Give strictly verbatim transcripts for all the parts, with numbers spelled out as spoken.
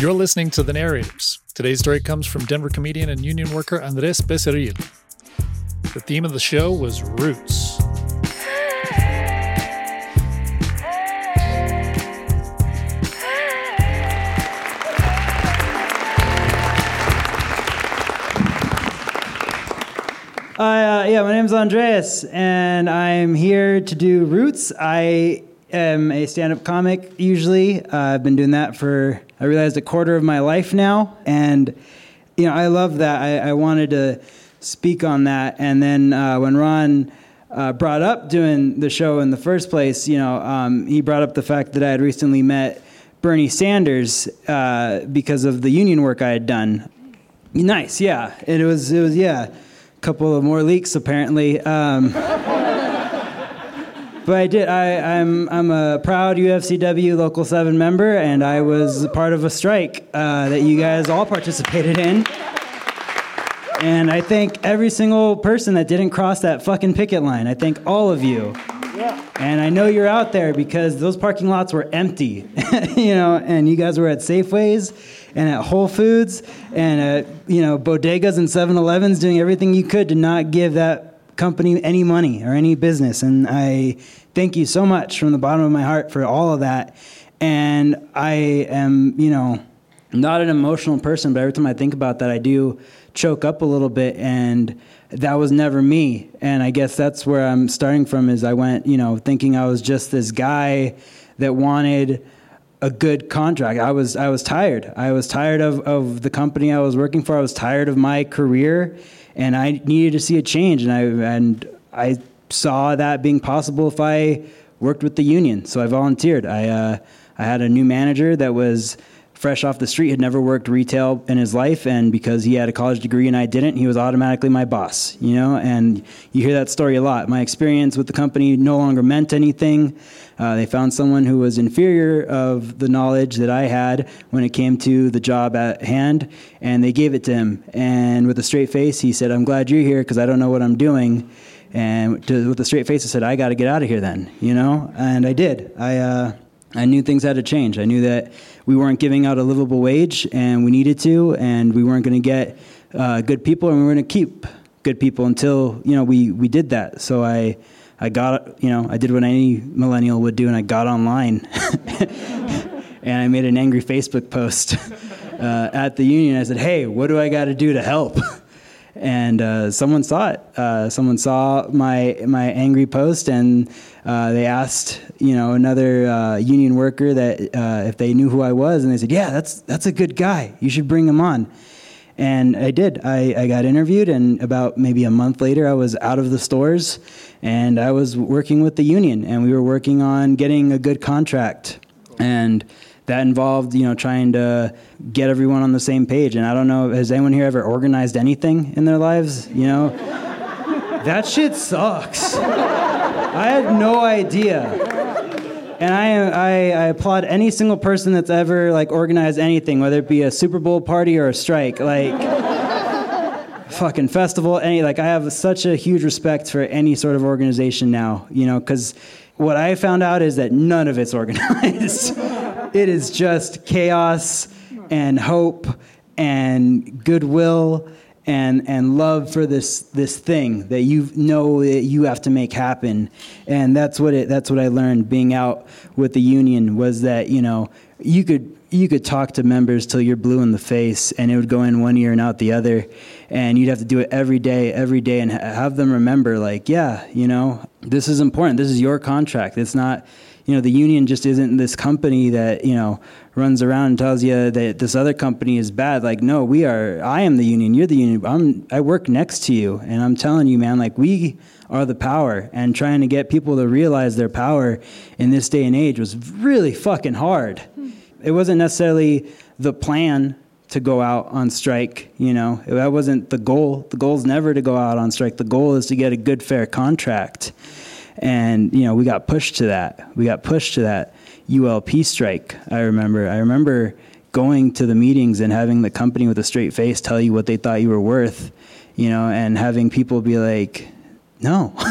You're listening to The Narrators. Today's story comes from Denver comedian and union worker Andres Becerril. The theme of the show was roots. Uh, yeah, my name's Andres, and I'm here to do Roots. I am a stand-up comic, usually. Uh, I've been doing that for, I realized, a quarter of my life now, and, you know, I love that. I, I wanted to speak on that, and then uh, when Ron uh, brought up doing the show in the first place, you know, um, he brought up the fact that I had recently met Bernie Sanders uh, because of the union work I had done. Nice, yeah. It was, it was, yeah. Couple of more leaks apparently, um, but I did. I, I'm I'm a proud U F C W Local seven member, and I was part of a strike uh, that you guys all participated in. And I thank every single person that didn't cross that fucking picket line. I thank all of you. Yeah. And I know you're out there because those parking lots were empty, you know, and you guys were at Safeways and at Whole Foods and at, you know, bodegas and seven elevens doing everything you could to not give that company any money or any business. And I thank you so much from the bottom of my heart for all of that. And I am, you know, not an emotional person, but every time I think about that, I do choke up a little bit, and that was never me. And I guess that's where I'm starting from, is I went, you know, thinking I was just this guy that wanted a good contract. I was I was tired. I was tired of, of the company I was working for. I was tired of my career, and I needed to see a change. And I and I saw that being possible if I worked with the union. So I volunteered. I uh, I had a new manager that was fresh off the street, had never worked retail in his life, and because he had a college degree and I didn't, he was automatically my boss, you know, and you hear that story a lot. My experience with the company no longer meant anything. Uh, they found someone who was inferior of the knowledge that I had when it came to the job at hand, and they gave it to him. And with a straight face, he said, "I'm glad you're here because I don't know what I'm doing." And to, with a straight face, I said, "I got to get out of here then," you know, and I did. I, uh, I knew things had to change. I knew that we weren't giving out a livable wage, and we needed to, and we weren't going to get uh, good people, and we were going to keep good people until, you know, we, we did that. So I I got, you know, I did what any millennial would do, and I got online, and I made an angry Facebook post uh, at the union. I said, "Hey, what do I got to do to help?" And uh, someone saw it. Uh, someone saw my my angry post, and uh, they asked, you know, another uh, union worker that uh, if they knew who I was, and they said, "Yeah, that's that's a good guy. You should bring him on." And I did. I, I got interviewed, and about maybe a month later, I was out of the stores, and I was working with the union, and we were working on getting a good contract, and that involved, you know, trying to get everyone on the same page. And I don't know, has anyone here ever organized anything in their lives? You know, that shit sucks. I had no idea. And I, I I applaud any single person that's ever like organized anything, whether it be a Super Bowl party or a strike, like fucking festival, any, like I have such a huge respect for any sort of organization now, you know, because what I found out is that none of it's organized. It is just chaos and hope and goodwill and and love for this this thing that you know that you have to make happen. And that's what it that's what I learned being out with the union, was that, you know, you could you could talk to members till you're blue in the face, and it would go in one ear and out the other, and you'd have to do it every day, every day, and ha- have them remember, like, yeah, you know, this is important. This is your contract. It's not, you know, the union just isn't this company that, you know, runs around and tells you that this other company is bad. Like, no, we are, I am the union, you're the union, I'm, I work next to you, and I'm telling you, man, like, we are the power, and trying to get people to realize their power in this day and age was really fucking hard. It wasn't necessarily the plan to go out on strike, you know, that wasn't the goal. The goal is never to go out on strike. The goal is to get a good, fair contract. And, you know, we got pushed to that. We got pushed to that U L P strike, I remember. I remember going to the meetings and having the company with a straight face tell you what they thought you were worth, you know, and having people be like, no,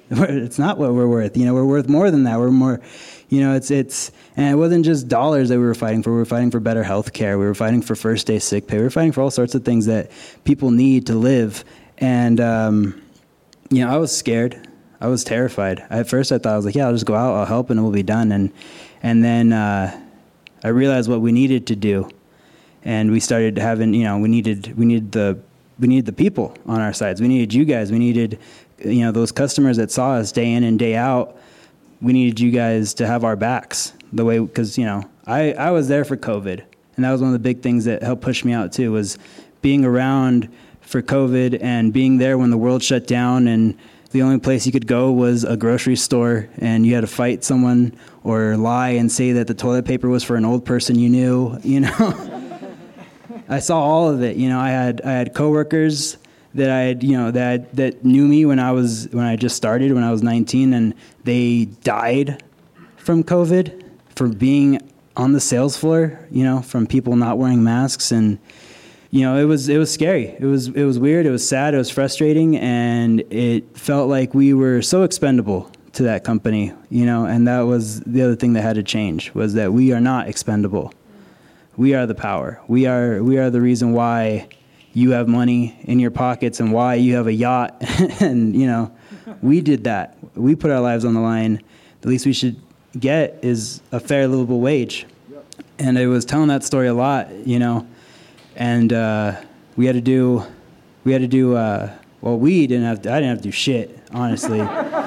It's not what we're worth. You know, we're worth more than that. We're more, you know, it's, it's, and it wasn't just dollars that we were fighting for. We were fighting for better health care. We were fighting for first day sick pay. We were fighting for all sorts of things that people need to live. And, um, you know, I was scared. I was terrified. At first I thought, I was like, yeah, I'll just go out, I'll help, and it will be done. And, and then, uh, I realized what we needed to do. And we started having, you know, we needed, we needed the, we needed the people on our sides. We needed you guys. We needed, you know, those customers that saw us day in and day out. We needed you guys to have our backs the way, because, you know, I, I was there for COVID. And that was one of the big things that helped push me out too, was being around for COVID and being there when the world shut down and the only place you could go was a grocery store, and you had to fight someone or lie and say that the toilet paper was for an old person you knew, you know. I saw all of it. You know, I had I had coworkers that I had, you know, that that knew me when I was when I just started when I was nineteen, and they died from COVID, for being on the sales floor, you know, from people not wearing masks. And you know, it was it was scary. It was it was weird. It was sad. It was frustrating, and it felt like we were so expendable to that company. You know, and that was the other thing that had to change, was that we are not expendable. We are the power. We are we are the reason why you have money in your pockets and why you have a yacht. And you know, we did that. We put our lives on the line. The least we should get is a fair livable wage. And I was telling that story a lot. You know. And uh, we had to do, we had to do. Uh, well, we didn't have. To, I didn't have to do shit. Honestly,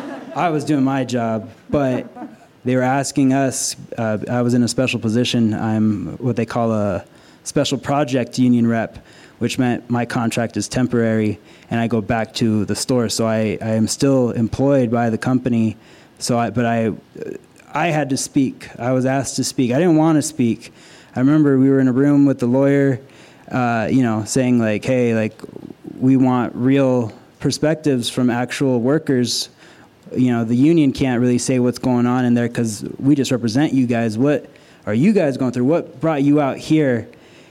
I was doing my job, but they were asking us. Uh, I was in a special position. I'm what they call a special project union rep, which meant my contract is temporary, and I go back to the store. So I, I am still employed by the company. So I, but I, I had to speak. I was asked to speak. I didn't want to speak. I remember we were in a room with the lawyer. Uh, you know, saying like, hey, like, we want real perspectives from actual workers. You know, the union can't really say what's going on in there because we just represent you guys. What are you guys going through? What brought you out here?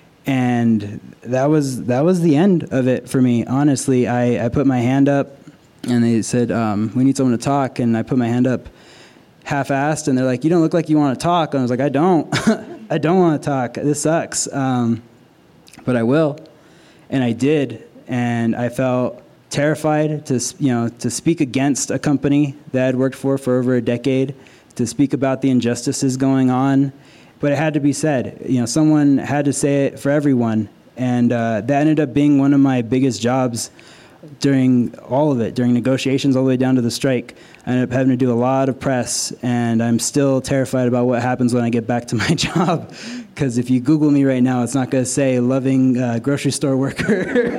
And that was that was the end of it for me. Honestly, I, I put my hand up, and they said, um, we need someone to talk. And I put my hand up half-assed, and they're like, you don't look like you want to talk. And I was like, I don't. I don't want to talk. This sucks. Um, But I will, and I did, and I felt terrified to, you know, to speak against a company that I'd worked for for over a decade, to speak about the injustices going on, but it had to be said. You know, someone had to say it for everyone, and uh, that ended up being one of my biggest jobs during all of it, during negotiations all the way down to the strike. I ended up having to do a lot of press, and I'm still terrified about what happens when I get back to my job. Because if you Google me right now, it's not going to say loving uh, grocery store worker.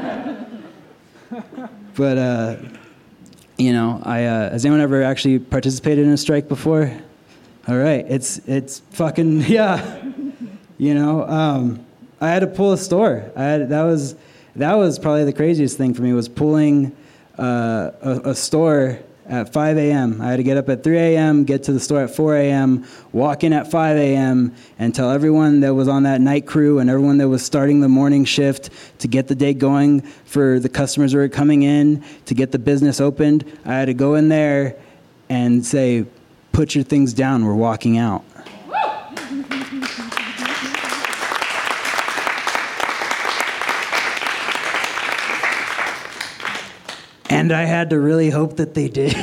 But, uh, you know, I uh, has anyone ever actually participated in a strike before? All right, it's it's fucking, yeah. You know, um, I had to pull a store. I had, that was that was probably the craziest thing for me, was pulling uh, a, a store at five a.m. I had to get up at three a.m., get to the store at four a.m., walk in at five a.m., and tell everyone that was on that night crew and everyone that was starting the morning shift to get the day going for the customers who were coming in, to get the business opened. I had to go in there and say, put your things down, we're walking out. And I had to really hope that they did.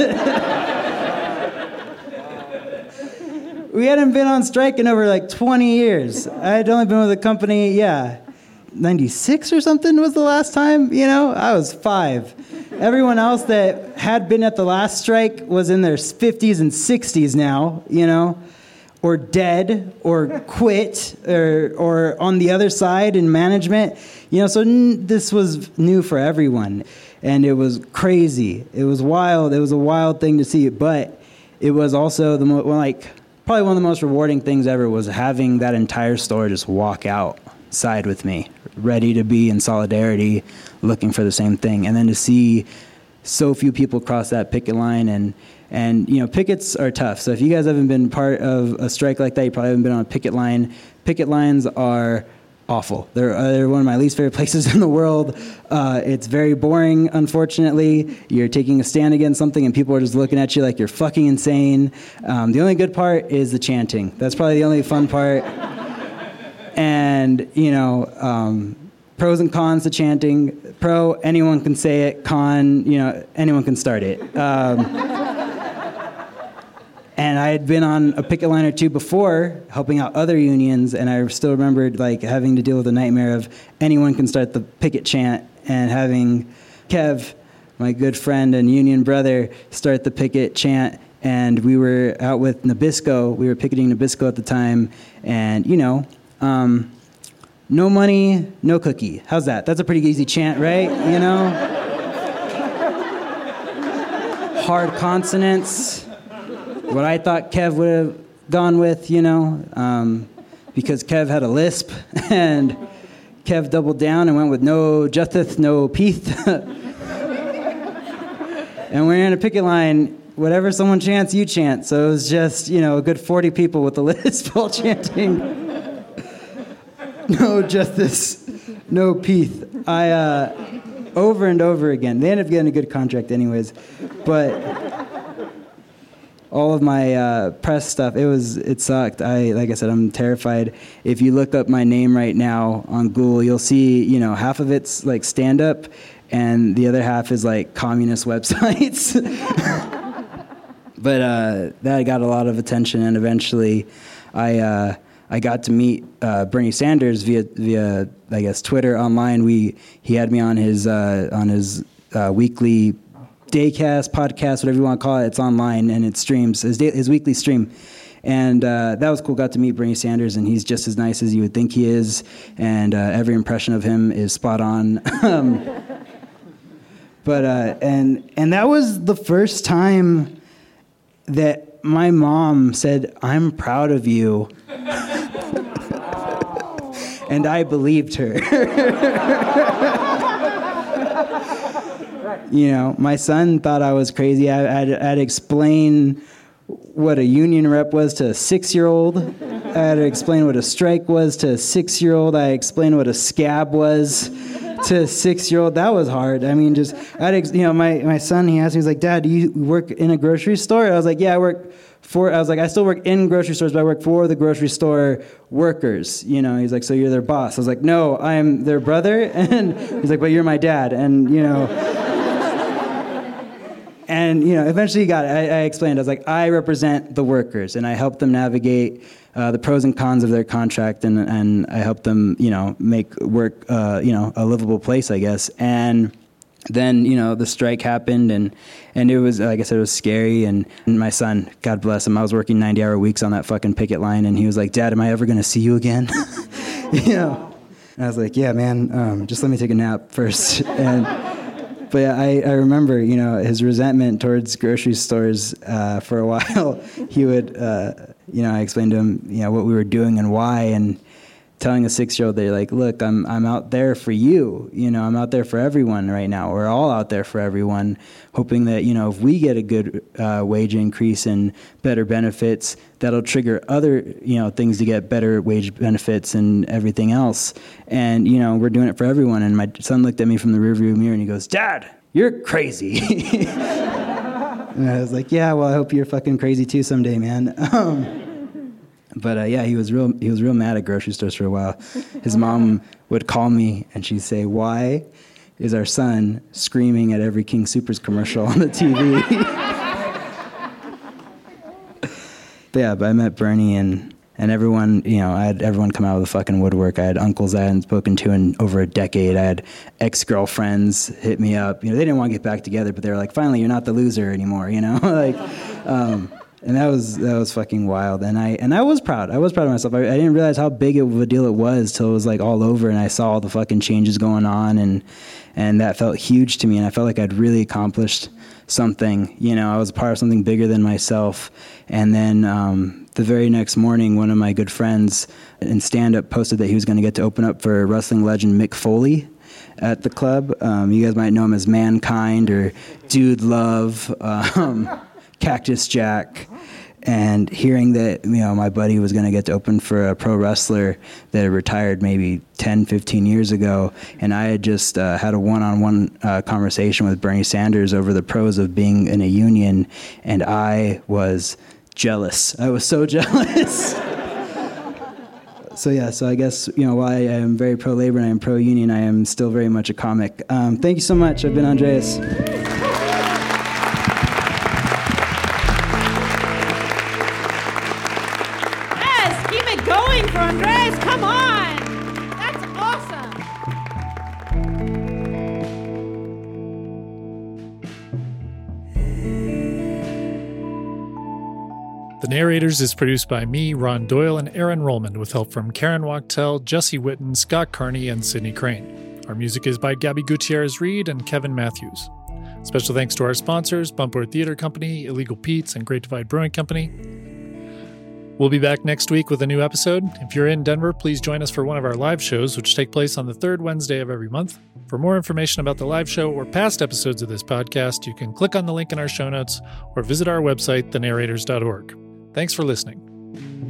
We hadn't been on strike in over like twenty years. I had only been with the company, yeah, ninety-six or something was the last time, you know? I was five. Everyone else that had been at the last strike was in their fifties and sixties now, you know? Or dead, or quit, or or on the other side in management. You know, so n- this was new for everyone. And it was crazy. It was wild. It was a wild thing to see. But it was also the mo- well, like probably one of the most rewarding things ever was having that entire store just walk outside with me, ready to be in solidarity, looking for the same thing. And then to see so few people cross that picket line, and and you know, pickets are tough. So if you guys haven't been part of a strike like that, you probably haven't been on a picket line. Picket lines are awful. They're, uh, they're one of my least favorite places in the world. Uh, it's very boring, unfortunately. You're taking a stand against something and people are just looking at you like you're fucking insane. Um, the only good part is the chanting. That's probably the only fun part. And, you know, um, pros and cons to chanting. Pro, anyone can say it. Con, you know, anyone can start it. Um, and I had been on a picket line or two before, helping out other unions, and I still remembered like having to deal with the nightmare of anyone can start the picket chant, and having Kev, my good friend and union brother, start the picket chant. And we were out with Nabisco. We were picketing Nabisco at the time, and you know. Um, No money, no cookie. How's that? That's a pretty easy chant, right? You know? Hard consonants. What I thought Kev would have gone with, you know, um, because Kev had a lisp, and Kev doubled down and went with no jutheth, no peeth. And we're in a picket line. Whatever someone chants, you chant. So it was just, you know, a good forty people with the lisp all chanting. No justice, no peace. I, uh, over and over again. They ended up getting a good contract anyways. But all of my uh, press stuff, it was, it sucked. I, like I said, I'm terrified. If you look up my name right now on Google, you'll see, you know, half of it's like stand-up, and the other half is like communist websites. But uh, that got a lot of attention, and eventually I... Uh, I got to meet uh, Bernie Sanders via via I guess Twitter online. We he had me on his uh, on his uh, weekly daycast podcast, whatever you want to call it. It's online and it streams his day, his weekly stream, and uh, that was cool. Got to meet Bernie Sanders, and he's just as nice as you would think he is, and uh, every impression of him is spot on. um, but uh, and and that was the first time that my mom said, "I'm proud of you." And I believed her. You know, my son thought I was crazy. I, I'd, I'd explain what a union rep was to a six-year-old. I had to explain what a strike was to a six-year-old. I explained what a scab was to a six-year-old. That was hard. I mean, just, I had, you know, my, my son, he asked me, he's like, "Dad, do you work in a grocery store?" I was like, "Yeah, I work for," I was like, "I still work in grocery stores, but I work for the grocery store workers." You know, he's like, "So you're their boss?" I was like, "No, I'm their brother." And he's like, "But you're my dad." And, you know, and, you know, eventually he got it. I, I explained, I was like, I represent the workers, and I help them navigate uh, the pros and cons of their contract, and, and I help them, you know, make work, uh, you know, a livable place, I guess. And then, you know, the strike happened, and, and it was, like I said, it was scary. And, and my son, God bless him, I was working ninety-hour weeks on that fucking picket line, and he was like, "Dad, am I ever going to see you again?" You know? And I was like, "Yeah, man, um, just let me take a nap first." And, but yeah, I, I remember, you know, his resentment towards grocery stores uh, for a while. He would, uh, you know, I explained to him, you know, what we were doing and why, and telling a six-year-old, they're like, "Look, I'm I'm out there for you. You know, I'm out there for everyone right now. We're all out there for everyone, hoping that, you know, if we get a good uh, wage increase and better benefits, that'll trigger other, you know, things to get better wage benefits and everything else. And, you know, we're doing it for everyone." And my son looked at me from the rearview mirror and he goes, "Dad, you're crazy." And I was like, "Yeah, well, I hope you're fucking crazy too someday, man." Um, But uh, yeah, he was real. He was real mad at grocery stores for a while. His mom would call me and she'd say, "Why is our son screaming at every King Soopers commercial on the T V?" But yeah, but I met Bernie and and everyone. You know, I had everyone come out of the fucking woodwork. I had uncles I hadn't spoken to in over a decade. I had ex-girlfriends hit me up. You know, they didn't want to get back together, but they were like, "Finally, you're not the loser anymore." You know, like. Um, And that was that was fucking wild, and I and I was proud. I was proud of myself. I, I didn't realize how big of a deal it was till it was like all over, and I saw all the fucking changes going on, and and that felt huge to me. And I felt like I'd really accomplished something. You know, I was part of something bigger than myself. And then um, the very next morning, one of my good friends in stand-up posted that he was going to get to open up for wrestling legend Mick Foley at the club. Um, you guys might know him as Mankind or Dude Love. Um, Cactus Jack, And hearing that, you know, my buddy was going to get to open for a pro wrestler that had retired maybe ten, fifteen years ago, and I had just uh, had a one-on-one uh, conversation with Bernie Sanders over the pros of being in a union, and I was jealous. I was so jealous. So yeah, so I guess, you know, while I am very pro-labor and I am pro-union, I am still very much a comic. Um, thank you so much. I've been Andreas. For Andreas, come on! That's awesome! The Narrators is produced by me, Ron Doyle, and Aaron Rollman, with help from Karen Wachtel, Jesse Witten, Scott Carney, and Sydney Crane. Our music is by Gabby Gutierrez-Reed and Kevin Matthews. Special thanks to our sponsors, Bumpward Theater Company, Illegal Pete's, and Great Divide Brewing Company. We'll be back next week with a new episode. If you're in Denver, please join us for one of our live shows, which take place on the third Wednesday of every month. For more information about the live show or past episodes of this podcast, you can click on the link in our show notes or visit our website, the narrators dot org. Thanks for listening.